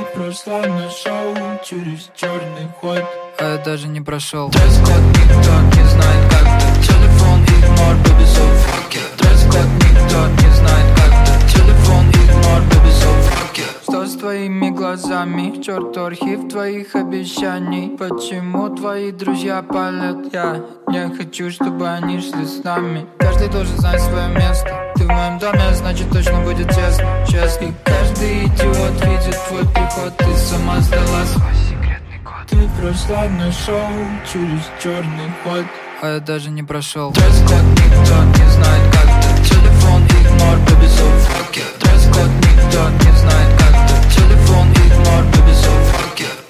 прошла на шоу через черный ход, а я даже не прошел. Дресс-код никто не знает, как ты. Телефон игнор, baby, so fuck yeah. Дресс-код никто не знает, как ты. Телефон игнор, baby, so fuck yeah. Что с твоими глазами? К черту архив твоих обещаний. Почему твои друзья палят? Я не хочу, чтобы они шли с нами. Каждый должен знать свое место. Ты в моем доме, значит точно будет тесно. Честно. И каждый идиот видит твой приход. Ты сама сдала свой секретный код. Ты прошла на шоу через черный ход, а я даже не прошел. Дресс-код никто не знает, как ты. Телефон игнор, baby, so fuck yeah. Дресс-код никто не знает, как ты. Телефон игнор, baby, so fuck yeah.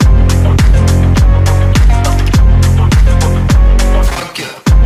Fuck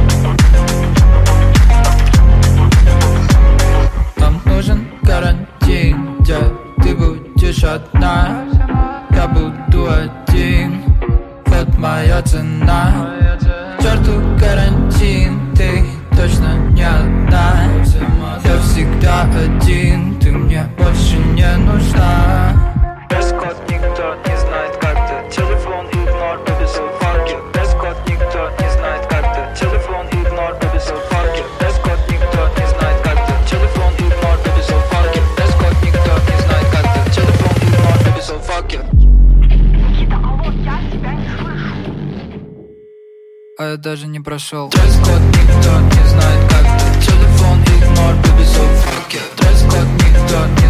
yeah. Нам нужен карантин, где ты будешь одна, я буду один. Вот моя цена. К черту карантин, ты точно не одна. Я всегда один, ты мне больше не нужна. Дресс-код никто не знает, как ты. Телефон игнор, baby, so fuck you. Дресс-код никто не знает, как ты. Телефон игнор, baby, so fuck you. Дресс-код никто не знает, как ты. Телефон игнор, baby, so fuck you. Дресс-код никто не знает, как ты. Телефон игнор, baby, so fuck you. Никита, алло, я тебя не слышу. А я даже не прошел. Дресс-код никто не знает, как ты. Телефон игнор, baby, so fuck you. Дресс-код никто не